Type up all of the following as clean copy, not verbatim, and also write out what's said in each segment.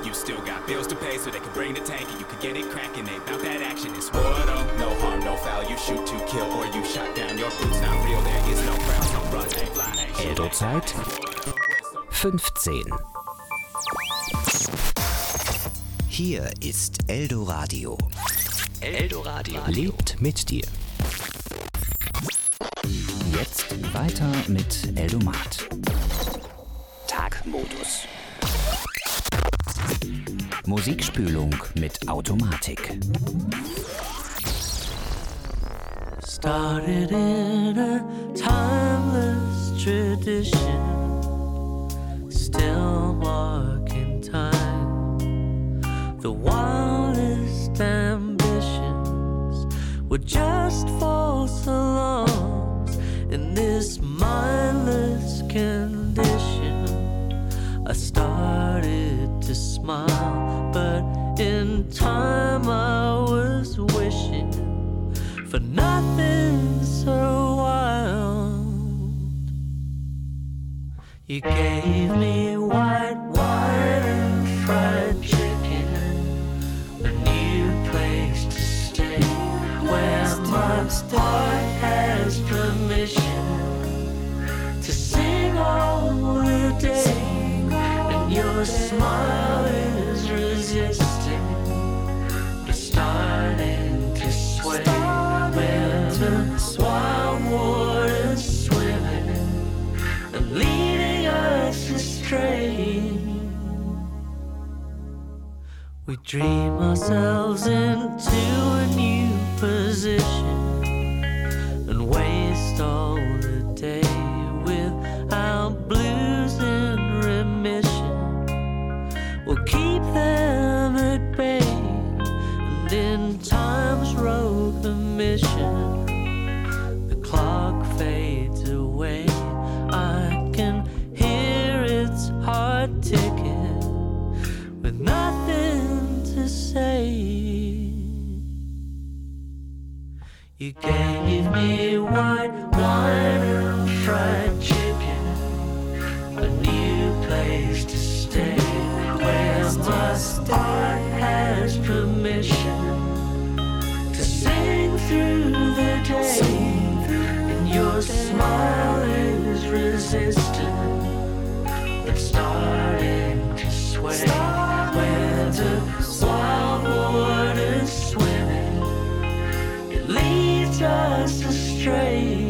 you still got bills to pay, so they can bring the tank and you can get it cracking. They bout that action, it's war though. No harm, no foul, you shoot to kill or you shot down. Your boots not real, there is no crown, so run, ain't fly, ain't shit. Eldo-Zeit 15. Hier ist Eldoradio. Eldoradio lebt mit dir. Jetzt weiter mit Eldomat. Tagmodus. Musikspülung mit Automatik. Started in a timeless tradition, still marking time. The wildest ambitions were just false alarms. In this mindless condition, I started to smile, but in time I was wishing for nothing so wild. You gave me white wine and fried chicken, a new place to stay, where my heart has permission to sing all the day, and your smile is resisting, but starting to sway. Wild waters swimming and leading us astray. We dream ourselves into a new position and waste all the day with our blues in remission. We'll keep them at bay, and in time's road mission, the clock fades away. I can hear its heart ticking with nothing to say. You gave me white wine and fried chicken, a new place to stay, where my heart has permission to sing through the day, and your smile is resistant, but starting to sway, where the wild waters swimming, it leads us astray.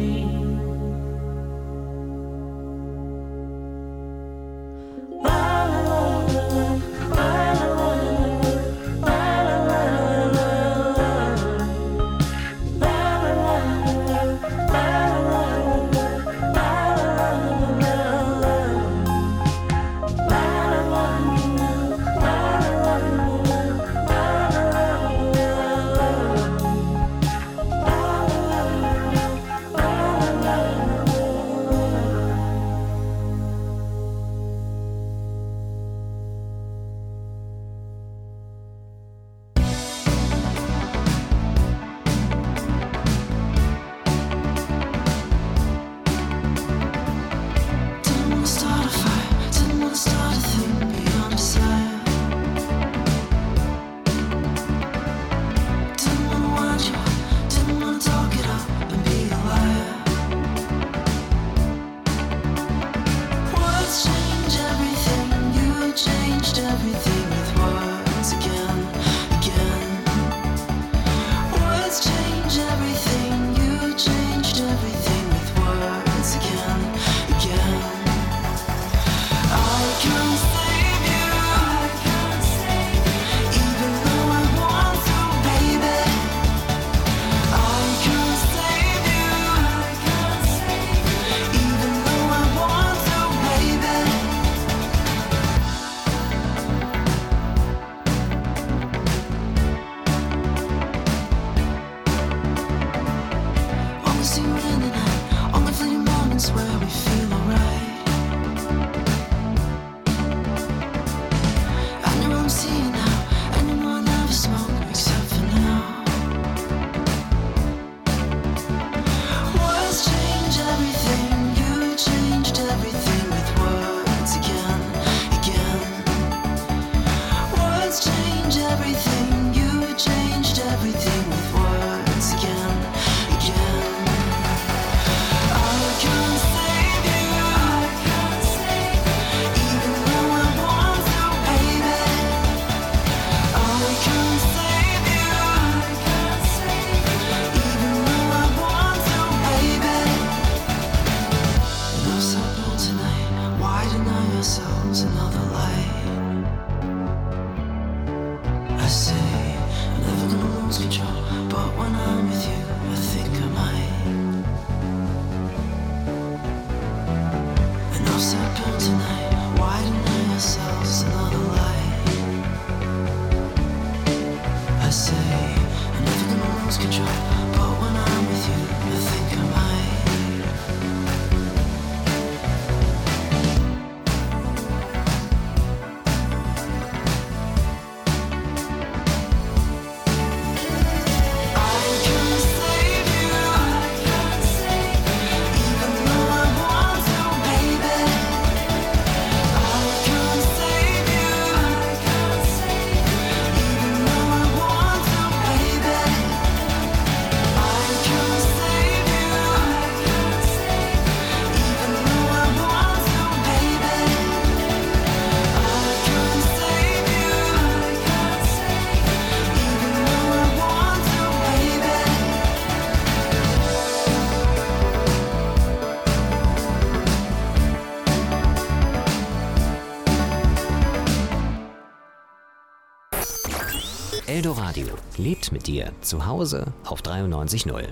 Eldoradio lebt mit dir zu Hause auf 93.0.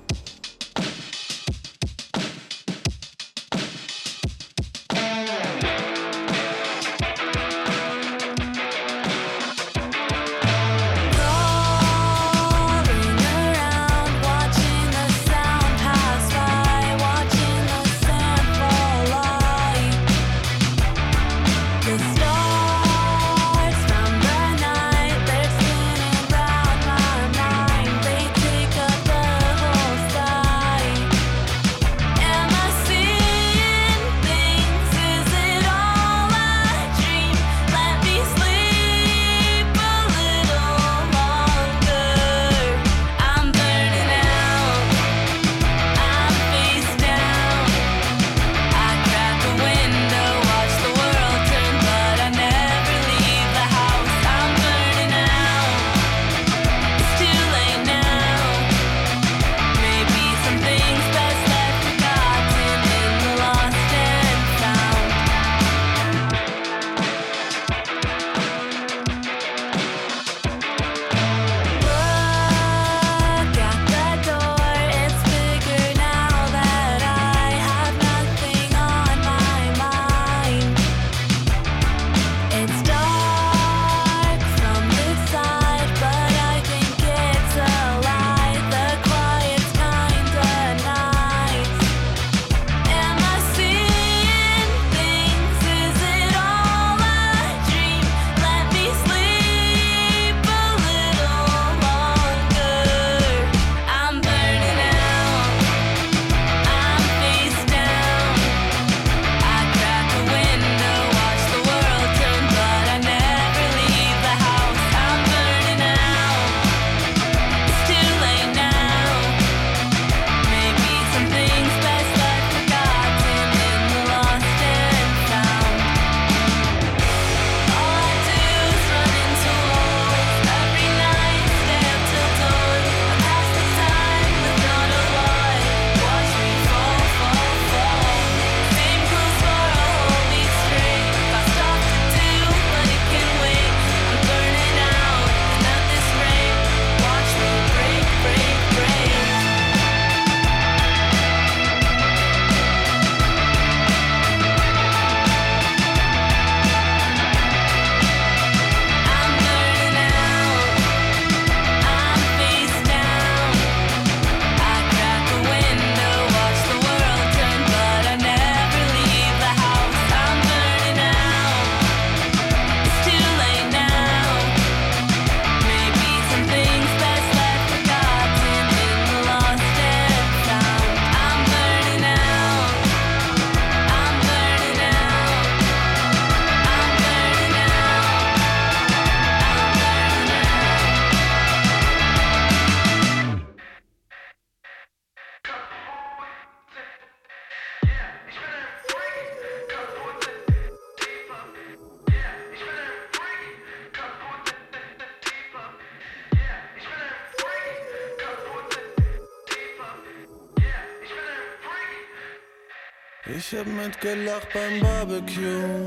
Ich hab mitgelacht beim Barbecue,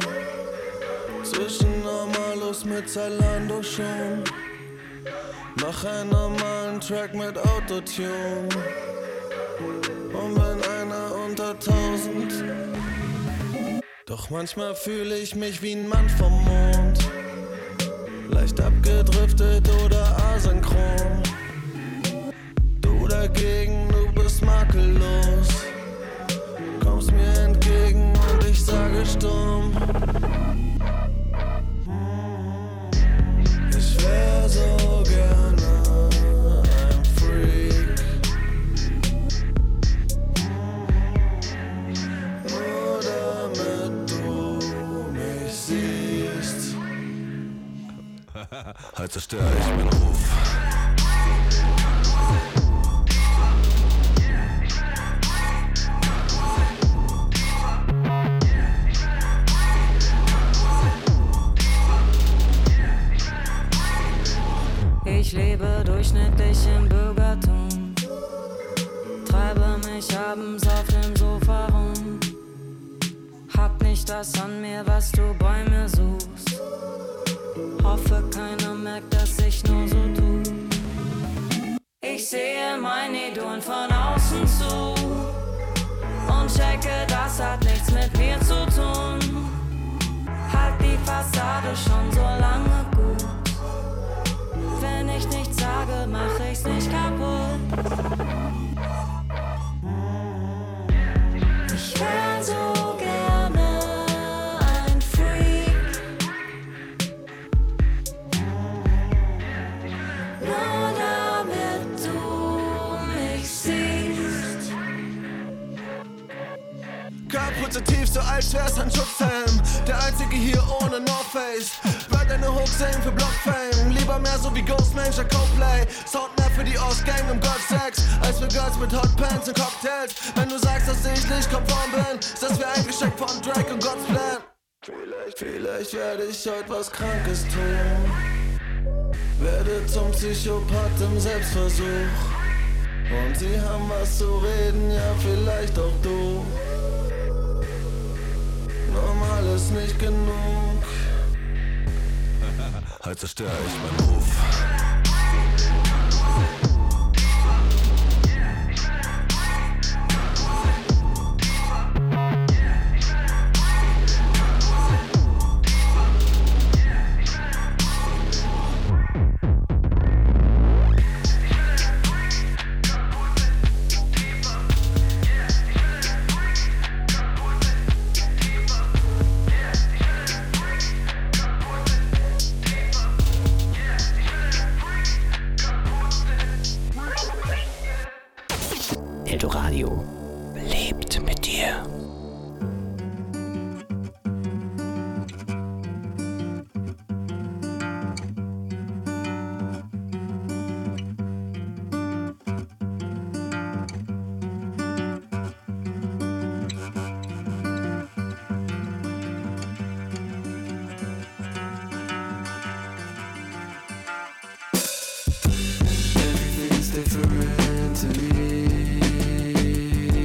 zwischen Normalos mit Zalando schon. Mach einen normalen Track mit Autotune und bin einer unter 1000. Doch manchmal fühle ich mich wie ein Mann vom Mond, leicht abgedriftet oder asynchron. Du dagegen, du bist makellos, kommst mir entgegen und ich sage stumm. Ich wär so gerne ein Freak, nur damit du mich siehst. Heute zerstöre ich meinen Ruf. Ich lebe durchschnittlich im Bürgertum, treibe mich abends auf dem Sofa rum, hab nicht das an mir, was du bei mir suchst, hoffe keiner merkt, dass ich nur so das hat nichts mit mir zu tun. Halt die Fassade schon so lange gut. Wenn ich nichts sage, mach ich's nicht kaputt. Ich wär so gerne ein Freak, nur damit du mich siehst. Kaputt so tief, so alt, schwerst ein Schutzhelm. Der einzige hier ohne North Face. Werd eine Hook singen für Blockfame. Lieber mehr so wie Ghostmanager Coldplay. Sound mehr für die Ostgang im Golfsex als für Girls mit Hotpants und Cocktails. Wenn du sagst, dass ich nicht konform bin, ist das wie ein Geschenk von Drake und God's Plan. Vielleicht werde ich heute was Krankes tun. Werde zum Psychopath im Selbstversuch. Und sie haben was zu reden, ja vielleicht auch du. Normal ist nicht genug. Halt zerstöre ich meinen Ruf. Eldoradio lebt mit dir. Everything's different to me.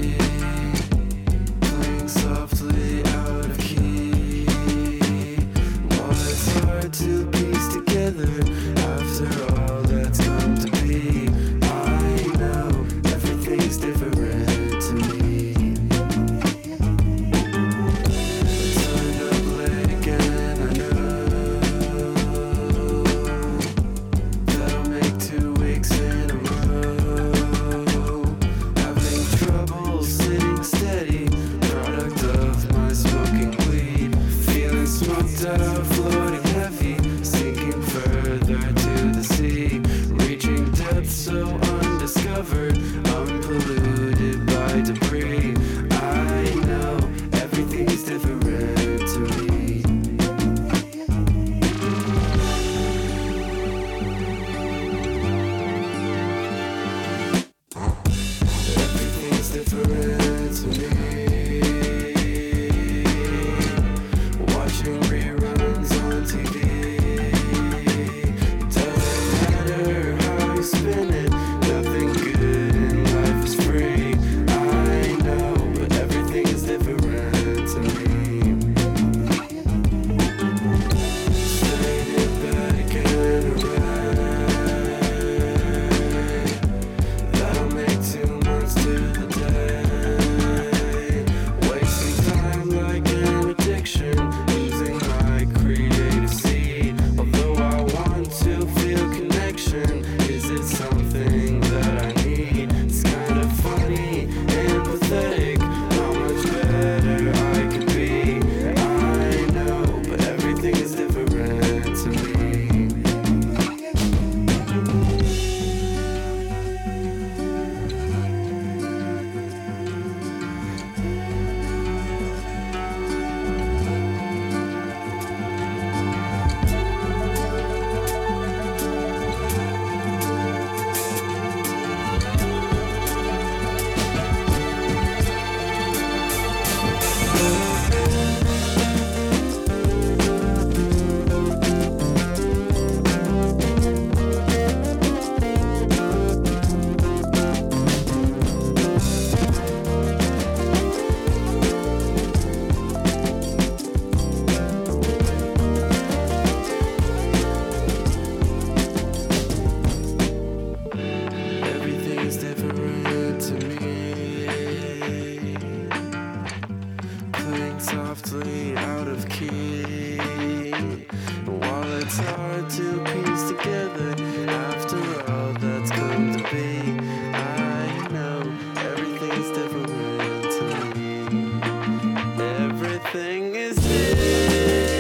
to piece together. After all that's come to be, I know everything's different to me. Everything is different.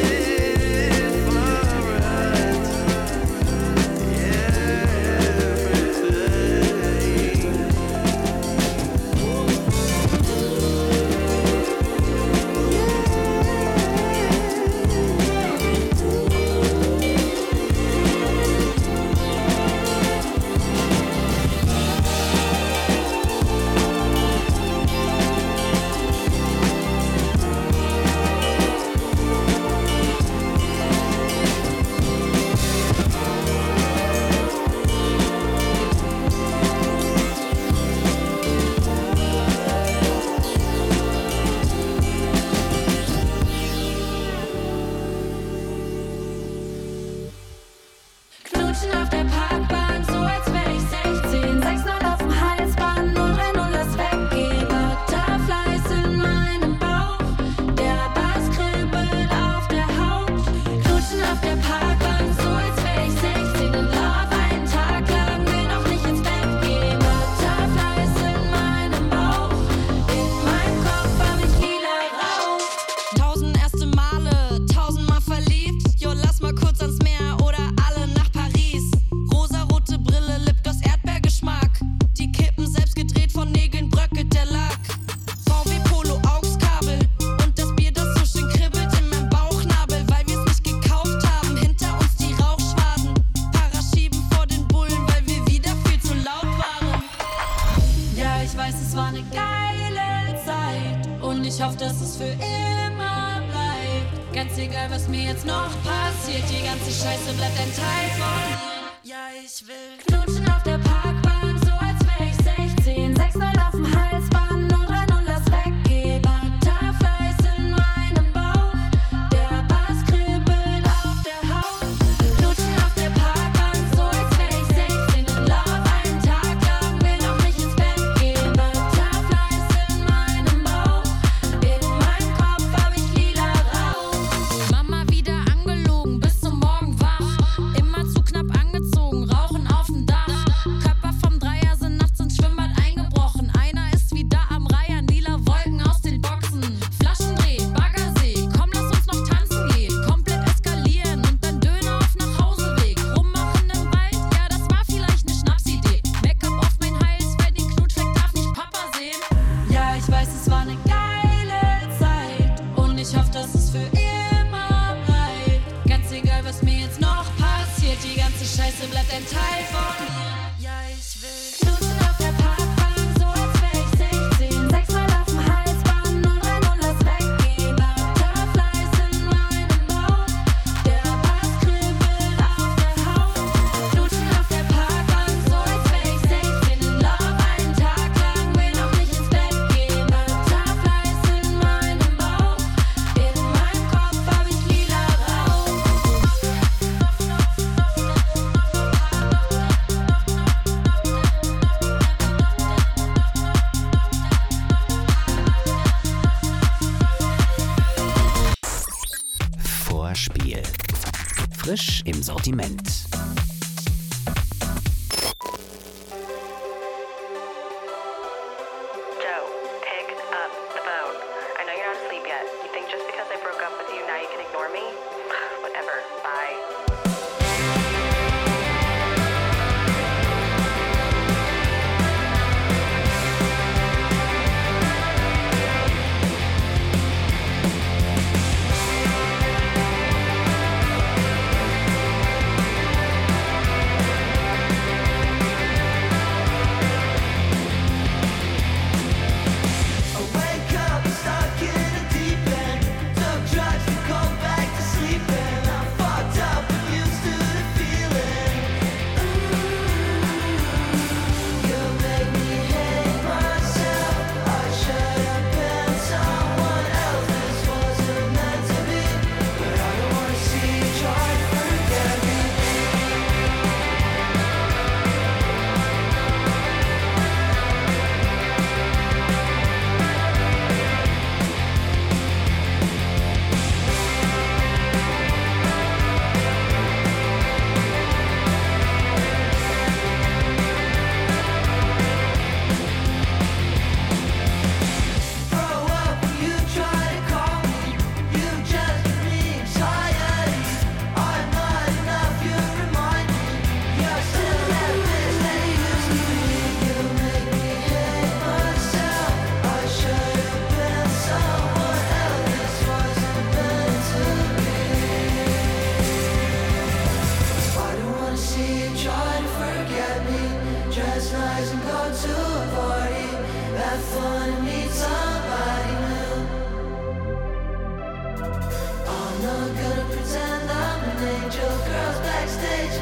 Frisch im Sortiment.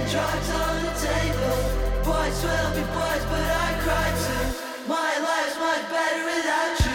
drugs on the table. Boys will be boys, but I cry too. My life's much better without you.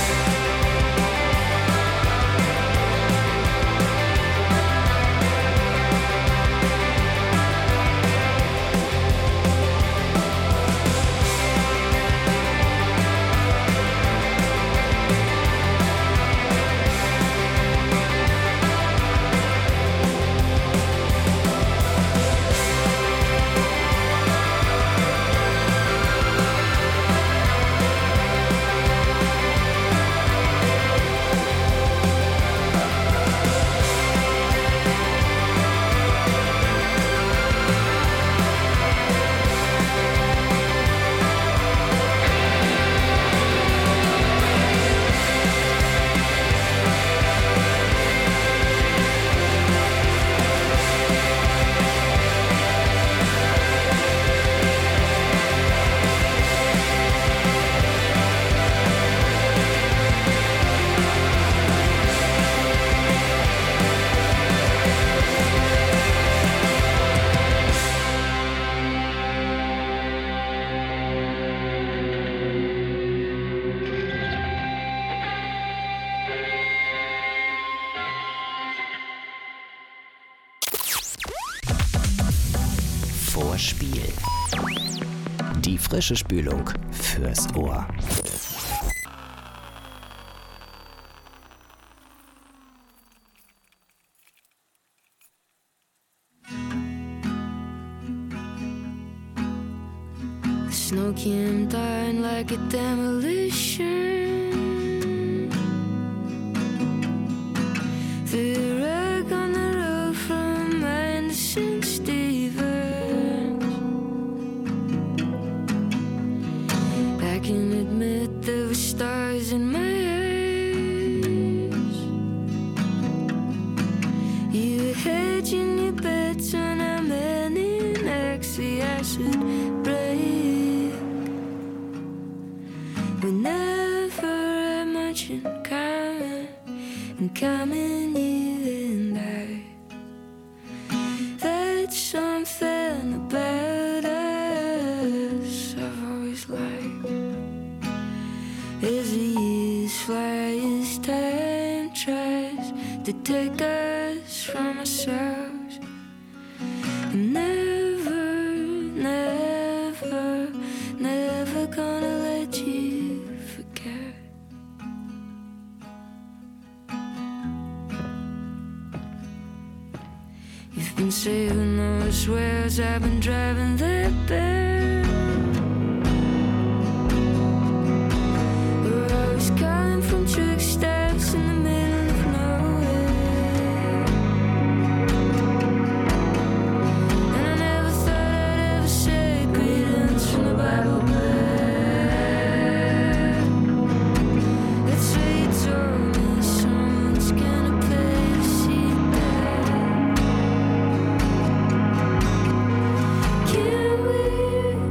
Vorspiel. Die frische Spülung fürs Ohr. The snow came down like a demolition. The rug on the road from Anderson Stevens. I can admit there were stars in my eyes. You were hedging your bets when I met in the acid break. We never had much in common, you and I. That's something about us I've always liked. As the years fly, as time tries to take us from ourselves, I'm never gonna let you forget. You've been saving those whales, I've been driving that bear. We're always calling from truck stops in the middle of nowhere. And I never thought I'd ever say greetings from the Bible bed. That's what you told me, someone's gonna pay to see that. Can we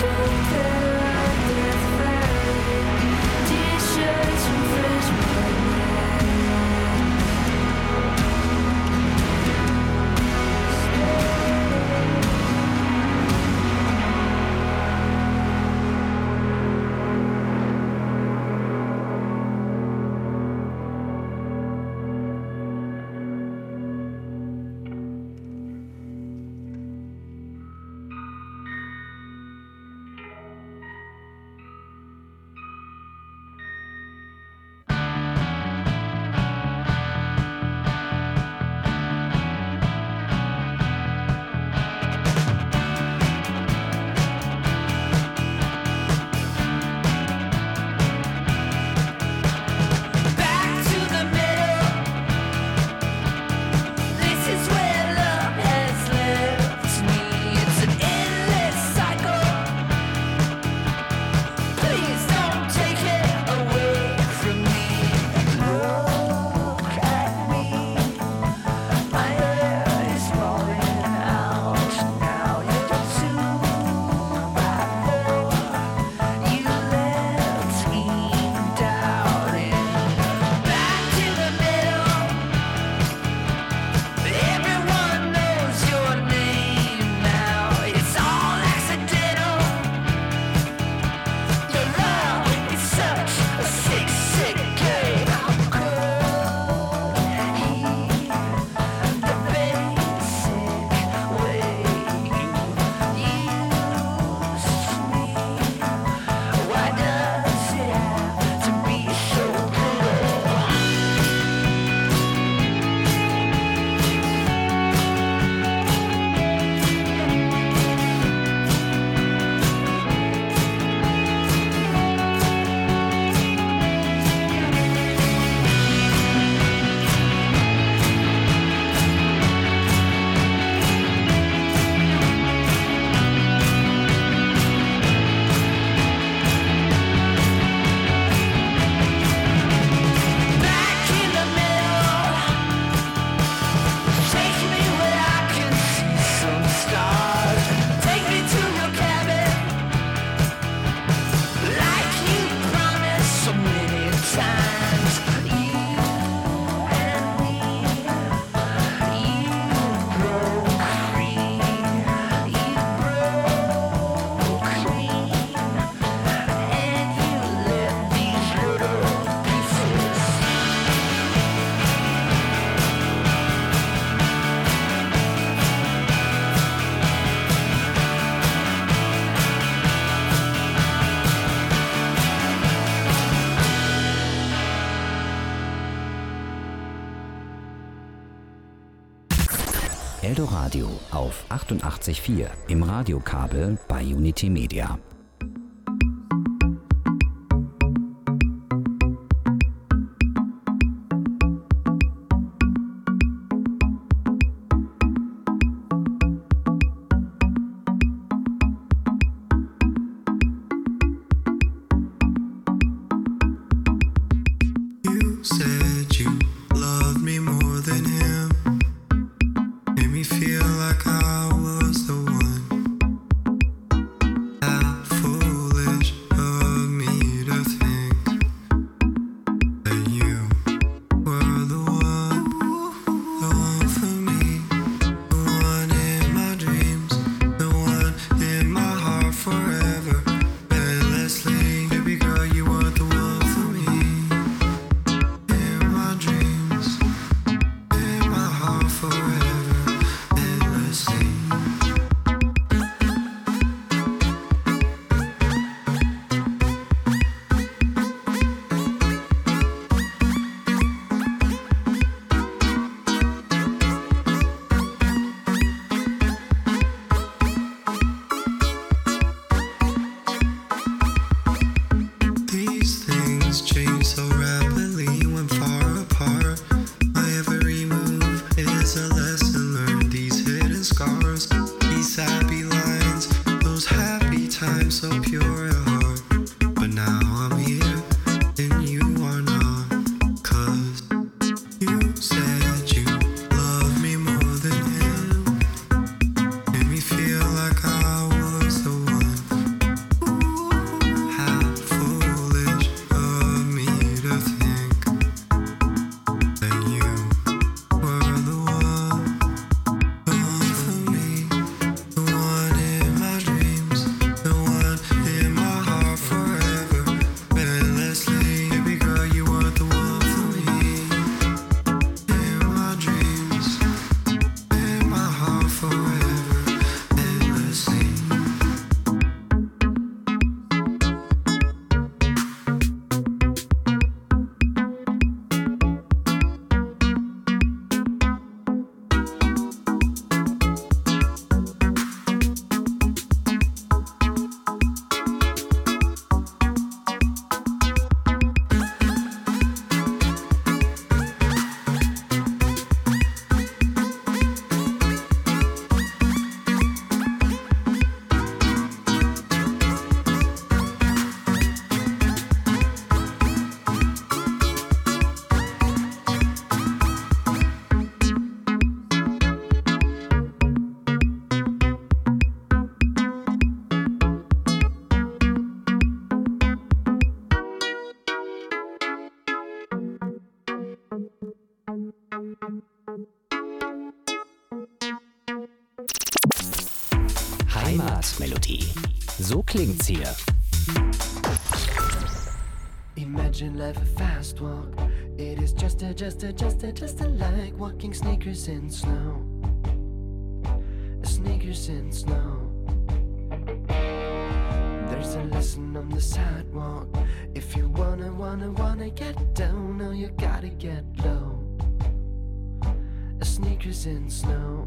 Eldoradio auf 88.4 im Radiokabel bei Unity Media. Heimatmelodie. So klingt's hier. Imagine life a fast walk. It is just like walking sneakers in snow. Sneakers in snow. There's a lesson on the sidewalk. If you wanna get down, now you gotta get low. Sneakers in snow.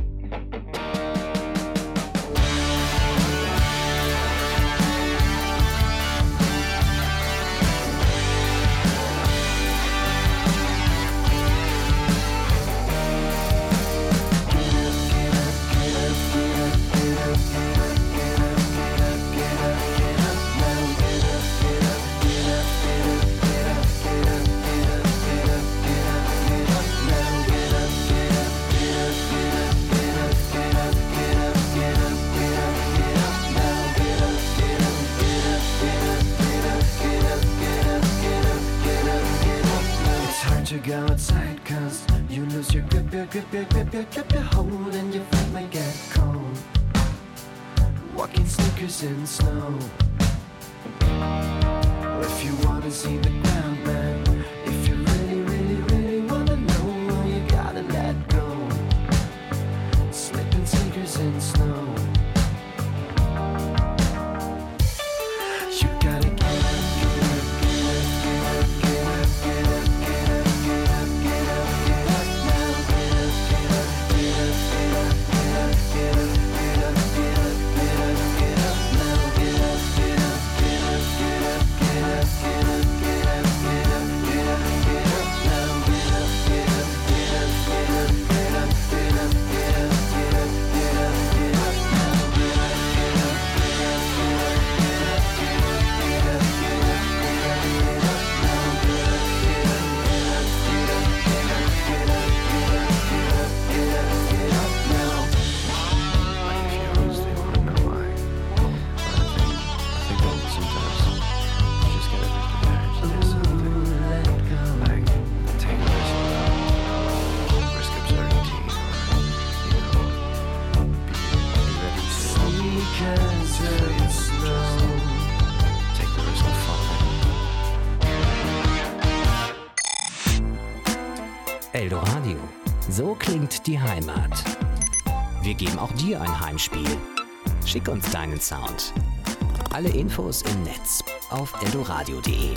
To go outside cause you lose your grip your hold and your feet might get cold. Walking sneakers in snow. Or if you wanna see the ground, man, if you really wanna know, well, you gotta let go. Slipping sneakers in snow. You gotta get up. Eldoradio. So klingt die Heimat. Wir geben auch dir ein Heimspiel. Schick uns deinen Sound. Alle Infos im Netz auf eldoradio.de.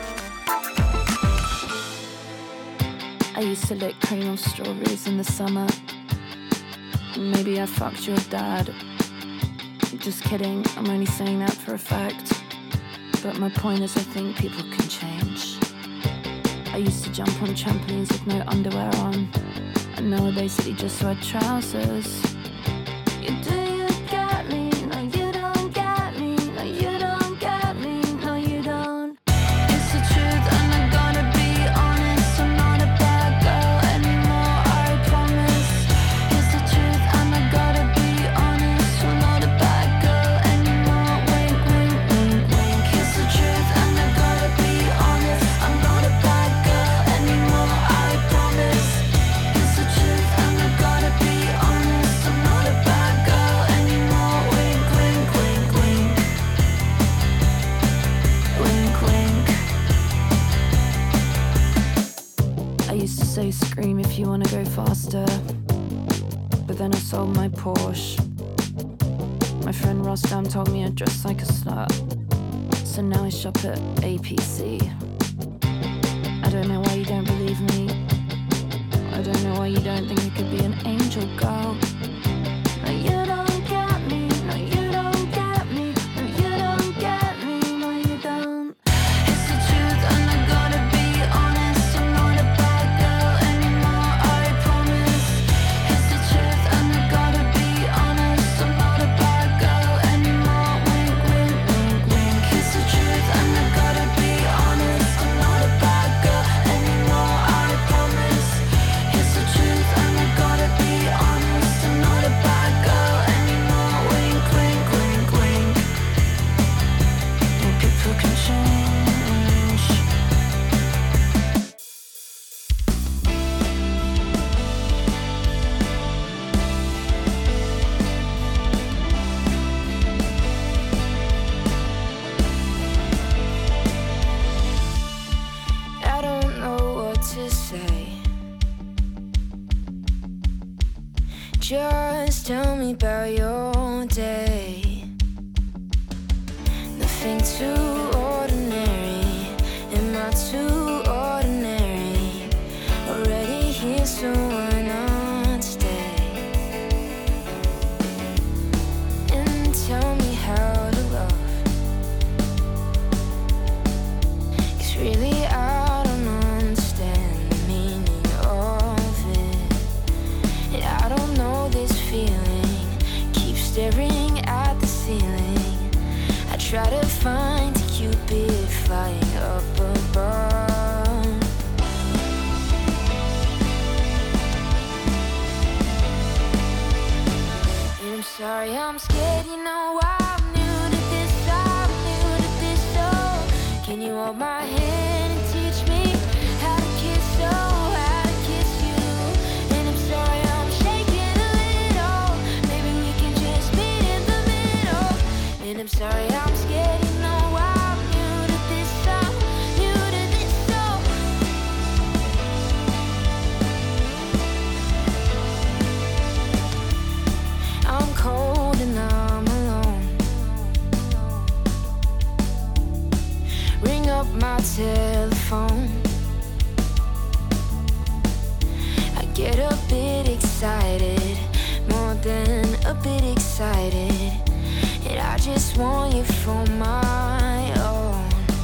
I used to lick cream of strawberries in the summer. Maybe I fucked your dad. Just kidding, I'm only saying that for a fact. But my point is I think people can change. I used to jump on trampolines with no underwear on, and now I basically just wear trousers. You do get me, no you don't get me, no you don't get me, no you don't. It's the truth and I gotta be honest, I'm not a bad girl anymore, I promise. It's the truth and I gotta be honest, I'm not a bad girl anymore, wink wink wink wink. It's the truth and I gotta be honest, I'm not a bad girl anymore, I promise. It's the truth and I gotta be honest, I'm not a bad girl anymore, wink wink wink wink. Wink wink. I used to say scream if you wanna go faster, but then I sold my Porsche. My friend Rostam told me I dress like a slut, so now I shop at APC. I don't know why you don't believe me. I don't know why you don't think I could be an angel girl. No, you don't get me. No, you don't get me. No, you don't get me. No, you don't. It's the truth and I gotta be honest, I'm not a bad girl anymore, I promise. It's the truth and I gotta be honest, I'm not a bad girl anymore, wink wink wink wink. It's the truth and I gotta be honest, I'm not a bad girl anymore, I promise. It's the truth and I gotta be honest, I'm me about your day. Nothing too ordinary. Am I too ordinary? Already here, so why not stay? And tell me how to love. 'Cause really I don't understand the meaning of it. And I don't know this feeling. Keep staring at the ceiling. I try to find a Cupid flying up above. And I'm sorry, I'm scared, you know I'm new to this, so can you hold my hand and teach me how to kiss, how to kiss you? And I'm sorry, I'm shaking a little, maybe we can just meet in the middle. And I'm sorry, I'm scared, you know I'm new to this, so I'm cold and I'm alone. Ring up my telephone. I get a bit excited, more than a bit excited. And I just want you for my own.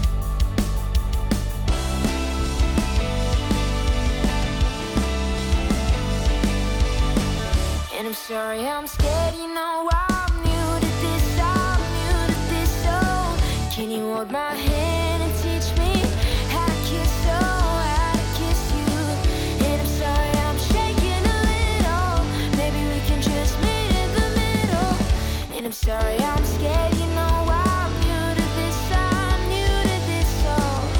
And I'm sorry, I'm scared, you know I'm new to this, so can you hold my hand and teach me how to kiss, how to kiss you? And I'm sorry, I'm shaking a little, maybe we can just meet in the middle. And I'm sorry, I'm scared, you know I'm new to this, so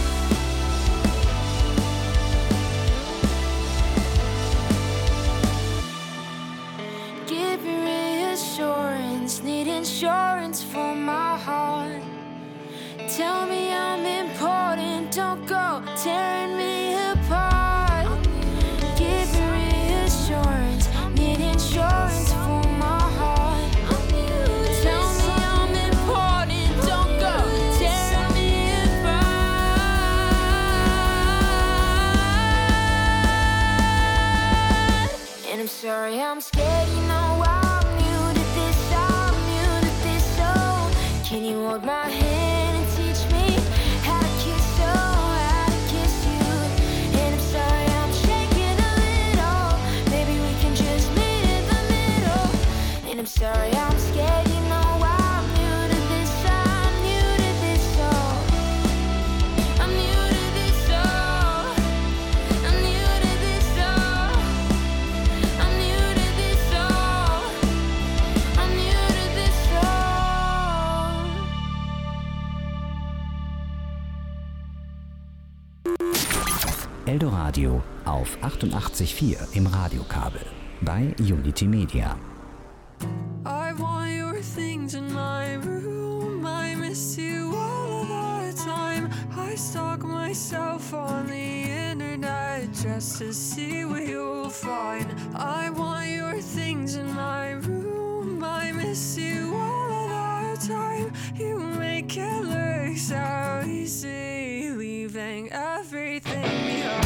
give me reassurance, need insurance for my heart. Tell me I'm important, don't go tearing me apart. Give me reassurance, need insurance for my heart. Tell me I'm important, don't go tearing me apart. And I'm sorry, I'm scared, you know I'm new to this, so can you hold my hand and teach me how to kiss, how to kiss you? And I'm sorry, I'm shaking a little, maybe we can just meet in the middle. And I'm sorry, I'm scared, you know I'm new to this, so I'm new to this, so I'm new to this, so I'm new to this, so I'm new to this, so. Eldoradio auf 88.4 im Radiokabel bei Unity Media. I want your things in my room. I miss you all of the time. I stalk myself on the internet just to see what you'll find. I want your things in my room. I miss you all of the time. You make it look so easy, leaving everything behind.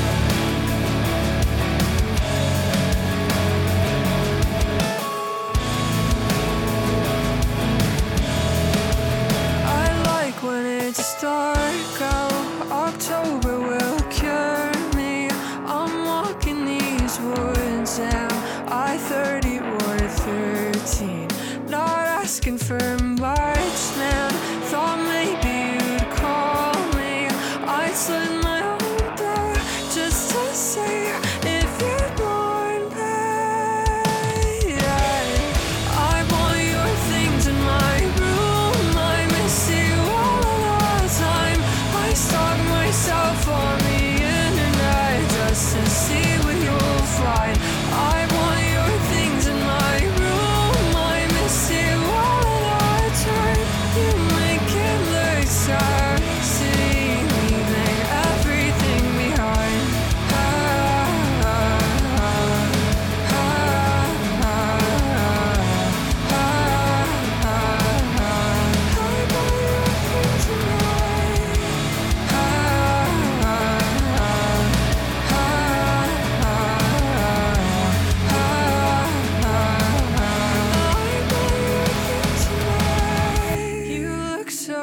When it's dark out, October will cure me. I'm walking these woods and I-30 or 13. Not asking for much, man. Thought maybe you'd call me. I'd slit my own throat just to see if you'd want me. Yeah. I want your things in my room. I miss you all of the time.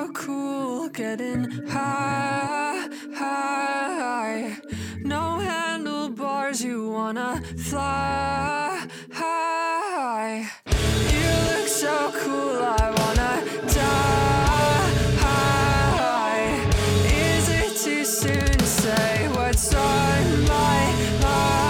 so cool, getting high, high. No handlebars, you wanna fly high. You look so cool, I wanna die. Is it too soon to say what's on my mind?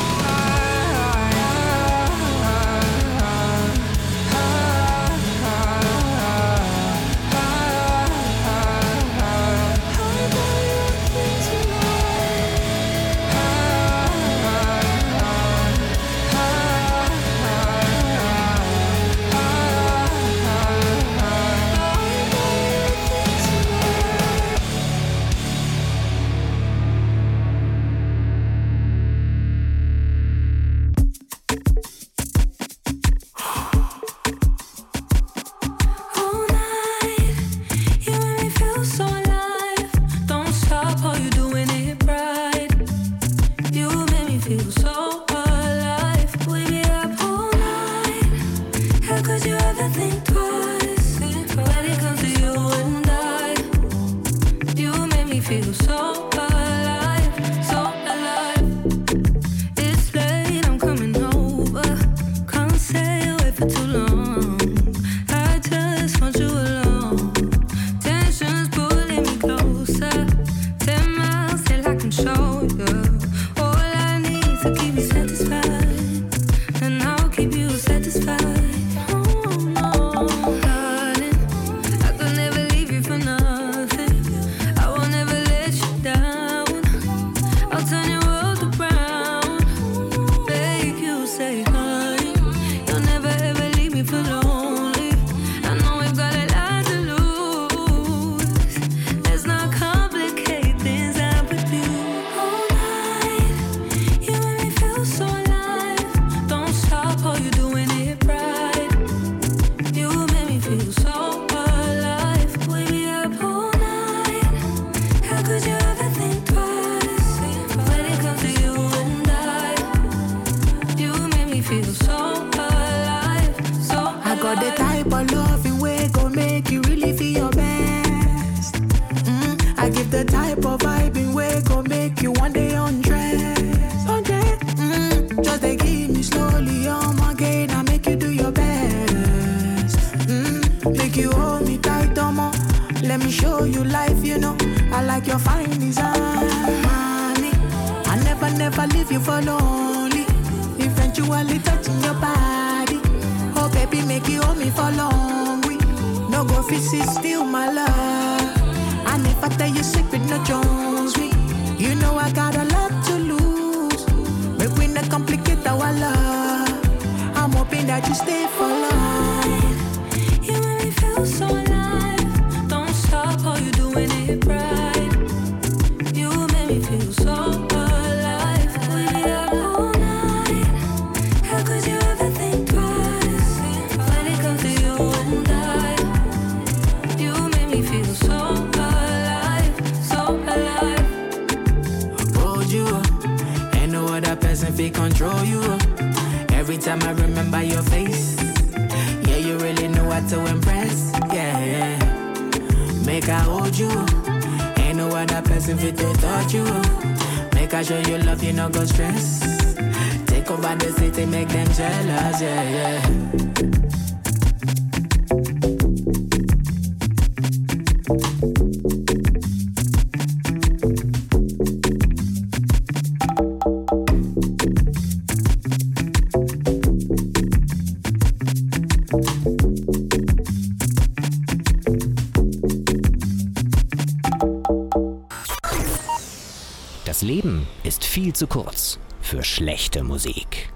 Das Leben ist viel zu kurz für schlechte Musik.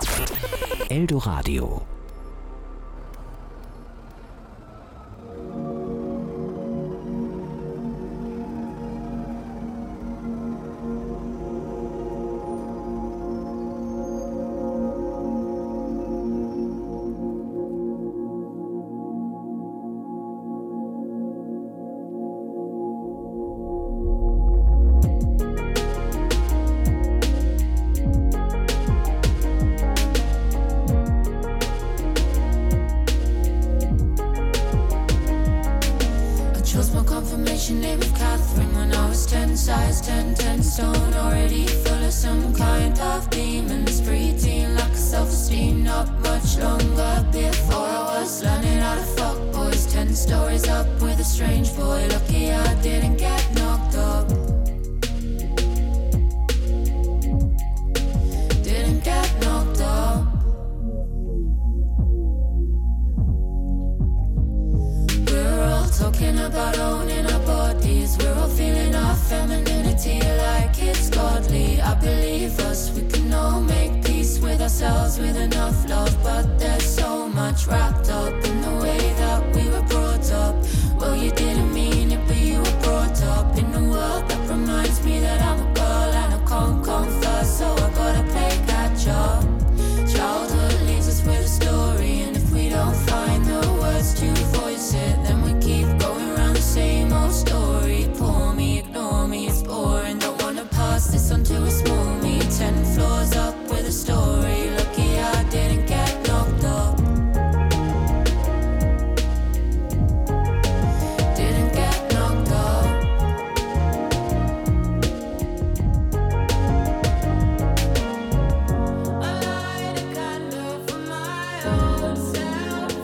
Eldoradio. my confirmation name of Catherine. When I was 10, size 10, 10 stone. Already full of some kind of demons. Preteen, lack of self-esteem. Not much longer before I was learning how to fuck boys. 10 stories up with a strange boy. Lucky I didn't get knocked up. Didn't get knocked up. We're all talking about owning our bodies. We're all feeling our femininity like it's godly. I believe us, we can all make peace with ourselves with enough love. But there's so much wrapped up in the way that we were brought up. Well, you didn't mean it, but you were brought up in a world that reminds me that I'm a girl and I can't come first, so I gotta play catch up. Childhood leaves us with a story, and if we don't find the words to voice it, then we keep going around the same old story. Pour me, ignore me, it's boring. Don't wanna pass this on to a small me. 10 floors up with a story. Lucky I didn't get knocked up. Didn't get knocked up. I light a candle for my old self.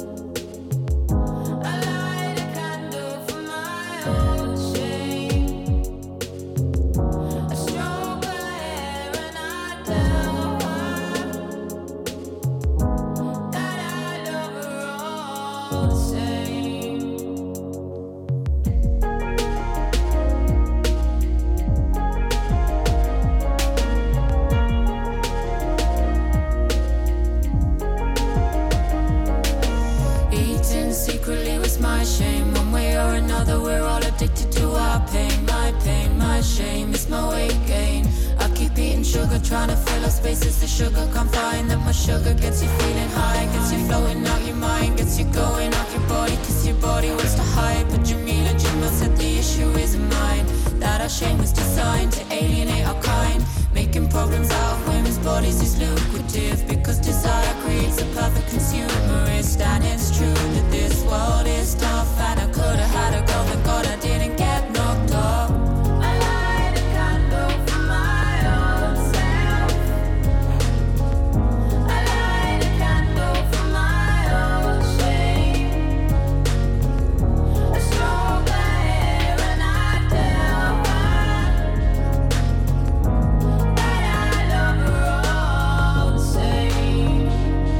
I light a candle for my own shame. I stroke her hair and I tell her that I love her all the same. Eating secretly was my shame. One way or another, we're all addicted to our pain. My shame is my weight gain. I keep eating sugar, trying to fill up spaces the sugar can't find. That my sugar gets you feeling high, gets you floating out your mind, gets you going off your body, cause your body wants to hide. But Jamila Jimbo said the issue isn't mine, that our shame was designed to alienate our kind. Making problems out of women's bodies is lucrative, because desire creates a perfect consumerist. And it's true that this world is tough, and I could've had a girl, but God I didn't get knocked up. I light a candle for my own self. I light a candle for my own shame. I stroke her hair and I tell her that I love her all the same.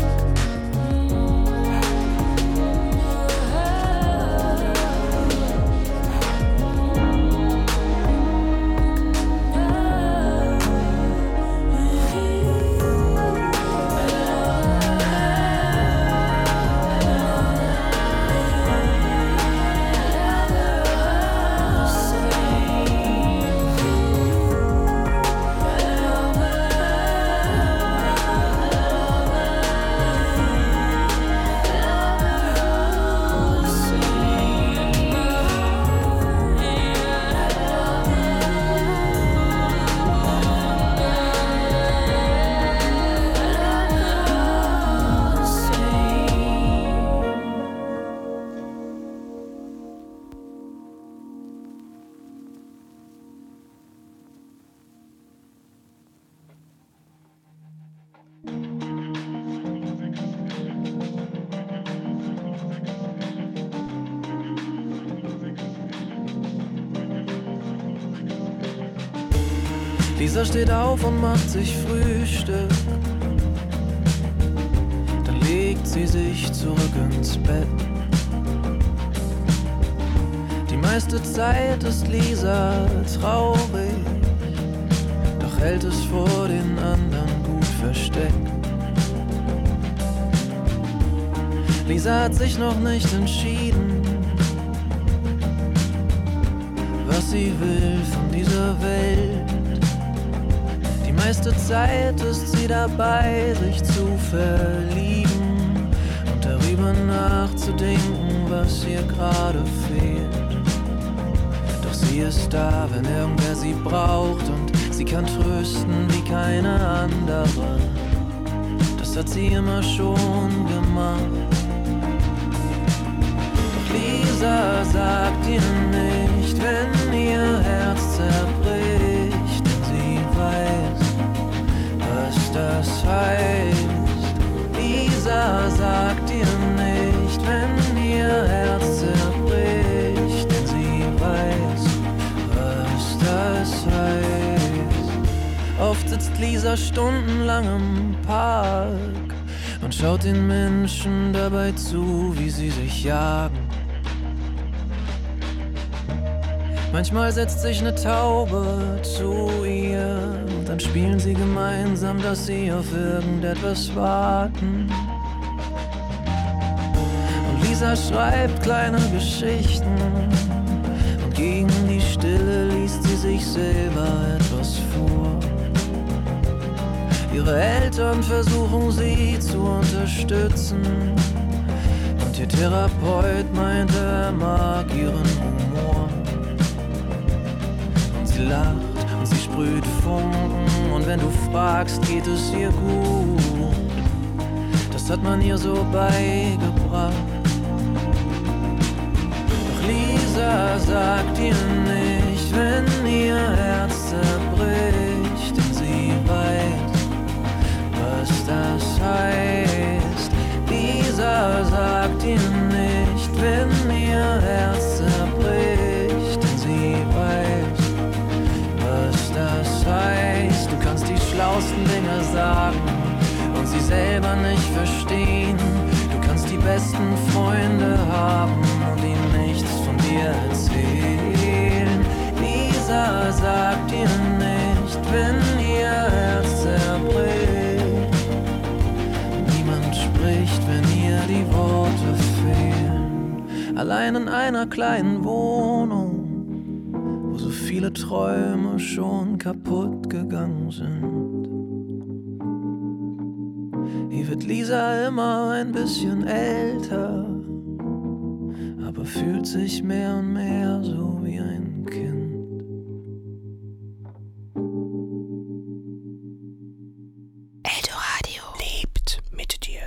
Lisa steht auf und macht sich Frühstück. Dann legt sie sich zurück ins Bett. Die meiste Zeit ist Lisa traurig, doch hält es vor den anderen gut versteckt. Lisa hat sich noch nicht entschieden, was sie will von dieser Welt. Die meiste Zeit ist sie dabei, sich zu verlieben und darüber nachzudenken, was ihr gerade fehlt. Doch sie ist da, wenn irgendwer sie braucht, und sie kann trösten wie keine andere. Das hat sie immer schon gemacht. Lisa sagt dir nicht, wenn ihr Herz zerbricht, denn sie weiß, was das heißt. Lisa sagt dir nicht, wenn ihr Herz zerbricht, denn sie weiß, was das heißt. Oft sitzt Lisa stundenlang im Park und schaut den Menschen dabei zu, wie sie sich jagen. Manchmal setzt sich eine Taube zu ihr und dann spielen sie gemeinsam, dass sie auf irgendetwas warten. Und Lisa schreibt kleine Geschichten und gegen die Stille liest sie sich selber etwas vor. Ihre Eltern versuchen sie zu unterstützen und ihr Therapeut meinte, er mag ihren Humor. Und sie lacht und sie sprüht Funken und wenn du fragst, geht es ihr gut. Das hat man ihr so beigebracht. Doch Lisa sagt ihr nicht, wenn ihr Herz zerbricht, denn sie weiß, was das heißt. Lisa sagt ihr nicht, wenn ihr Herz zerbricht, denn sie weiß, was das heißt. Du kannst die schlausten Dinge sagen und sie selber nicht verstehen. Du kannst die besten Freunde haben und ihnen nichts von dir erzählen. Lisa sagt ihr nicht, wenn ihr Herz zerbricht. Spricht, wenn ihr die Worte fehlen. Allein in einer kleinen Wohnung, wo so viele Träume schon kaputt gegangen sind. Hier wird Lisa immer ein bisschen älter, aber fühlt sich mehr und mehr so wie ein Kind. Eldoradio lebt mit dir.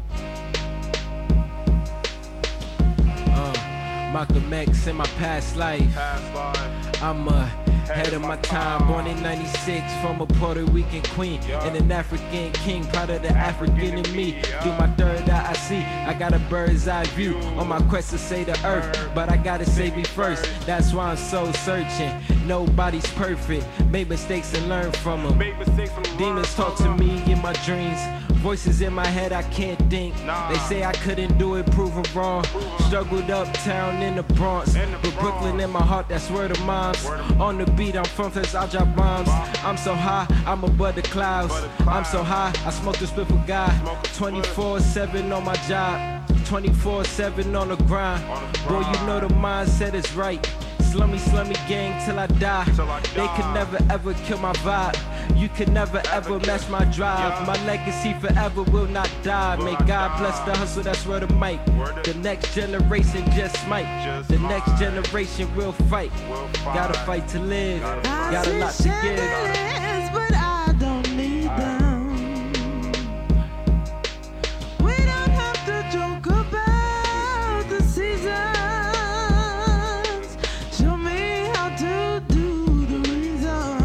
Malcolm X in my past life. I'm ahead of my time, born in 96 from a Puerto Rican queen and an African king, proud of the African in me. Through my third eye I see, I got a bird's eye view on my quest to save the earth, but I gotta save me first, that's why I'm so searching. Nobody's perfect, make mistakes and learn from them. Demons talk to me in my dreams, voices in my head I can't think. They say I couldn't do it, proven wrong. Struggled uptown in the Bronx, but Brooklyn in my heart, that's where the moms. On the beat I'm from, first I'll drop bombs. I'm so high, I'm above the clouds. I'm so high, I smoke the split for God. 24/7 on my job, 24/7 on the grind. Boy, you know the mindset is right. Slummy gang till I die. They could never ever kill my vibe. You could never ever match my drive. My legacy forever will not die. May God bless the hustle, that's where the mic. The next generation just might. The next generation will fight. Gotta fight to live. Got a lot to give. But I don't need them. We don't have to joke about the seasons. Show me how to do the reason.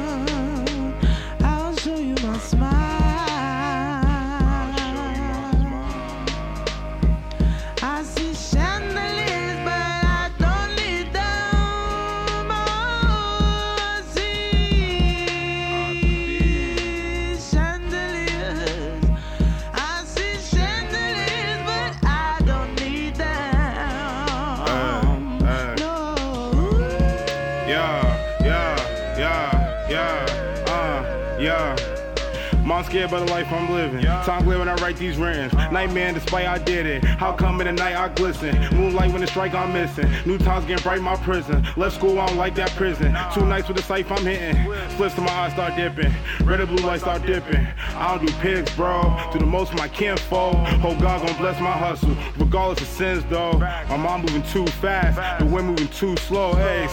I'll show you my smile. I see chandeliers, but I don't need them. Oh, I see chandeliers. I see chandeliers, but I don't need them. No. Yeah. Mom scared by the life I'm living. Time glare when I write these rhymes. Nightmare despite I did it. How come in the night I glisten? Moonlight when the strike I'm missing. New times getting bright my prison. Left school I don't like that prison. 2 nights with the safe I'm hitting. Splits to my eyes start dipping. Red and blue lights start dipping. I don't do pigs, bro. Do the most of my kinfolk. Hope God gon' bless my hustle. Regardless of sins though. My mom moving too fast. The wind moving too slow. Hey.